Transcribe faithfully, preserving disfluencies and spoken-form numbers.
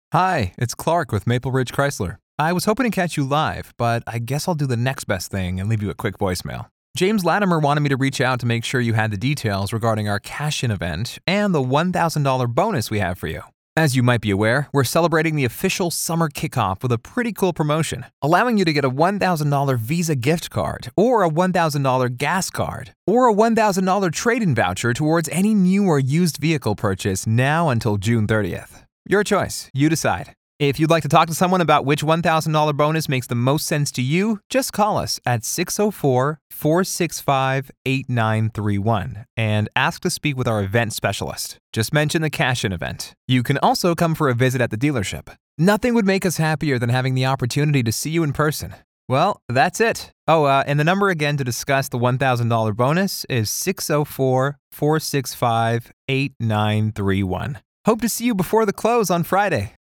Hi, it's Clark with Maple Ridge Chrysler. I was hoping to catch you live, but I guess I'll do the next best thing and leave you a quick voicemail. James Latimer wanted me to reach out to make sure you had the details regarding our cash-in event and the one thousand dollars bonus we have for you. As you might be aware, we're celebrating the official summer kickoff with a pretty cool promotion, allowing you to get a one thousand dollars Visa gift card, or a one thousand dollars gas card, or a one thousand dollars trade-in voucher towards any new or used vehicle purchase now until June thirtieth. Your choice. You decide. If you'd like to talk to someone about which one thousand dollars bonus makes the most sense to you, just call us at six oh four, four six five, eight nine three one and ask to speak with our event specialist. Just mention the cash-in event. You can also come for a visit at the dealership. Nothing would make us happier than having the opportunity to see you in person. Well, that's it. Oh, uh, and the number again to discuss the one thousand dollars bonus is six oh four, four six five, eight nine three one. Hope to see you before the close on Friday.